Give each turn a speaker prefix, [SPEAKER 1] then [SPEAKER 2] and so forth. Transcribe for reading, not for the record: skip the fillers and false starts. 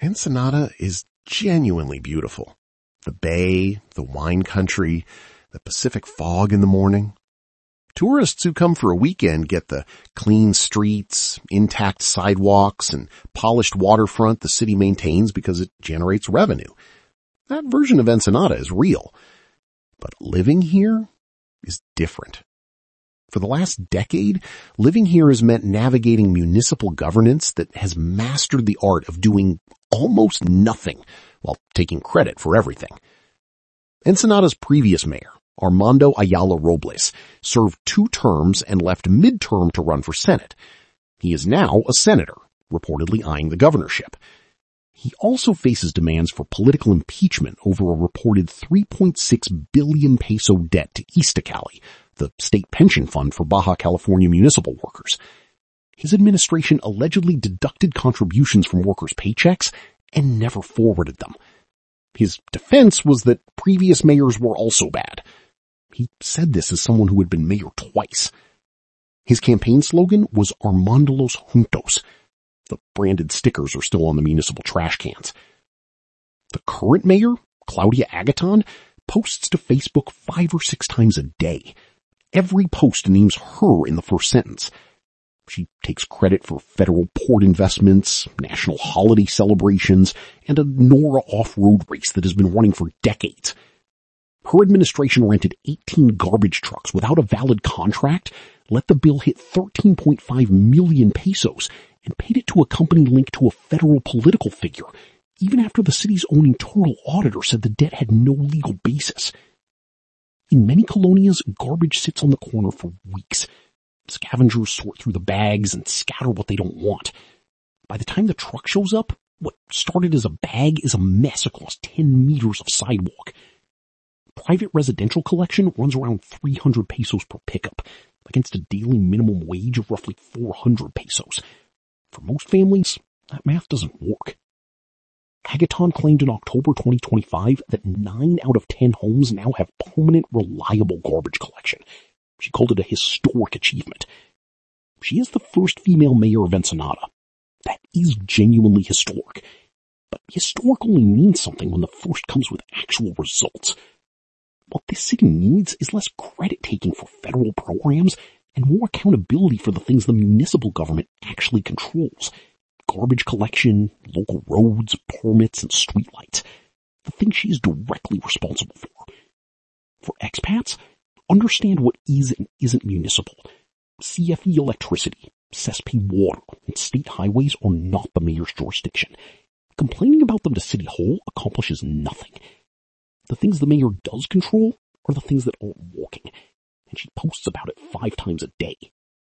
[SPEAKER 1] Ensenada is genuinely beautiful. The bay, the wine country, the Pacific fog in the morning. Tourists who come for a weekend get the clean streets, intact sidewalks, and polished waterfront the city maintains because it generates revenue. That version of Ensenada is real. But living here is different. For the last decade, living here has meant navigating municipal governance that has mastered the art of doing almost nothing while taking credit for everything. Ensenada's previous mayor, Armando Ayala Robles, served 2 terms and left midterm to run for Senate. He is now a senator, reportedly eyeing the governorship. He also faces demands for political impeachment over a reported 3.6 billion peso debt to Iztacali, the state pension fund for Baja California municipal workers. His administration allegedly deducted contributions from workers' paychecks and never forwarded them. His defense was that previous mayors were also bad. He said this as someone who had been mayor twice. His campaign slogan was Armandolos Juntos. The branded stickers are still on the municipal trash cans. The current mayor, Claudia Agaton, posts to Facebook 5 or 6 times a day. Every post names her in the first sentence. She takes credit for federal port investments, national holiday celebrations, and a NORA off-road race that has been running for decades. Her administration rented 18 garbage trucks without a valid contract, let the bill hit 13.5 million pesos, and paid it to a company linked to a federal political figure, even after the city's own internal auditor said the debt had no legal basis. In many colonias, garbage sits on the corner for weeks. Scavengers sort through the bags and scatter what they don't want. By the time the truck shows up, what started as a bag is a mess across 10 meters of sidewalk. Private residential collection runs around 300 pesos per pickup, against a daily minimum wage of roughly 400 pesos. For most families, that math doesn't work. Agaton claimed in October 2025 that 9 out of 10 homes now have permanent, reliable garbage collection. She called it a historic achievement. She is the first female mayor of Ensenada. That is genuinely historic. But historic only means something when the first comes with actual results. What this city needs is less credit taking for federal programs and more accountability for the things the municipal government actually controls. Garbage collection, local roads, permits, and streetlights. The things she is directly responsible for. For expats, understand what is and isn't municipal. CFE electricity, CESP water, and state highways are not the mayor's jurisdiction. Complaining about them to City Hall accomplishes nothing. The things the mayor does control are the things that aren't working, and she posts about it 5 times a day.